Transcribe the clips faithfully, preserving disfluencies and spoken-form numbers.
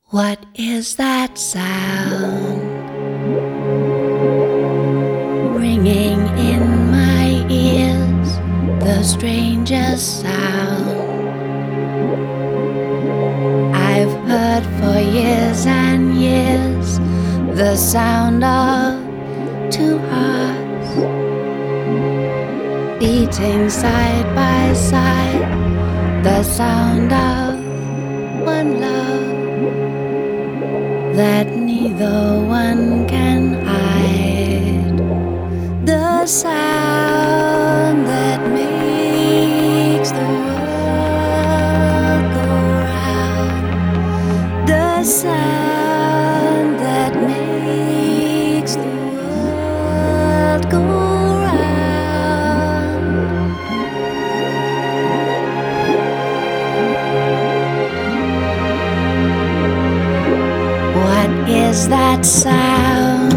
What is that sound ringing in my ears? The strangest sound I've heard for years and years. The sound of two hearts beating side by side. The sound of one love that neither one can hide. The sound that makes the world go round. The sound that makes the world go round. What is that sound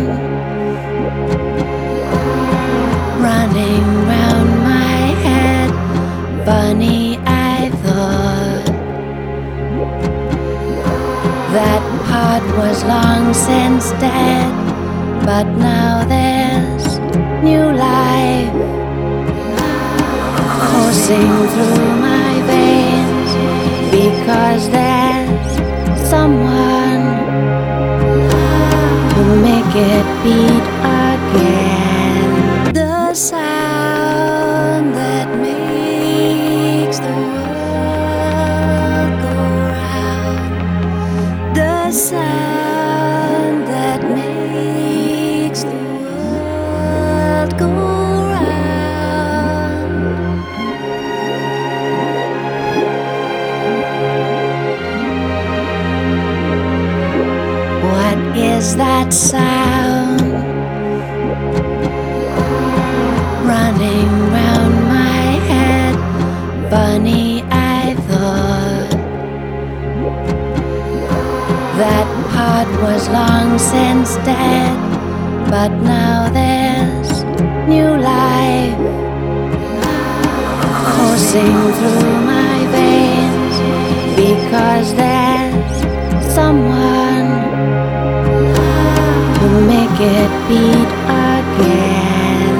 running round my head? Funny, I thought that part was long since dead, but now there's new life coursing through my veins, because there's someone to make it beat again. The sound that makes the world go round. The sound that makes the world go round. What is that sound running round my head? Funny, I thought that part was long since dead, but now there's new life coursing through my veins, because there's someone to make it beat again.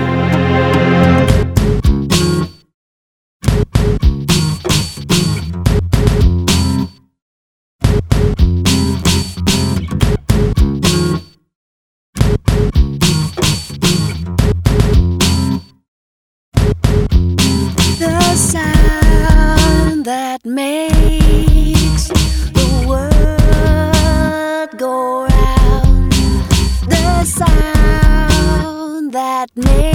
The sound that makes the world go round. The sound that makes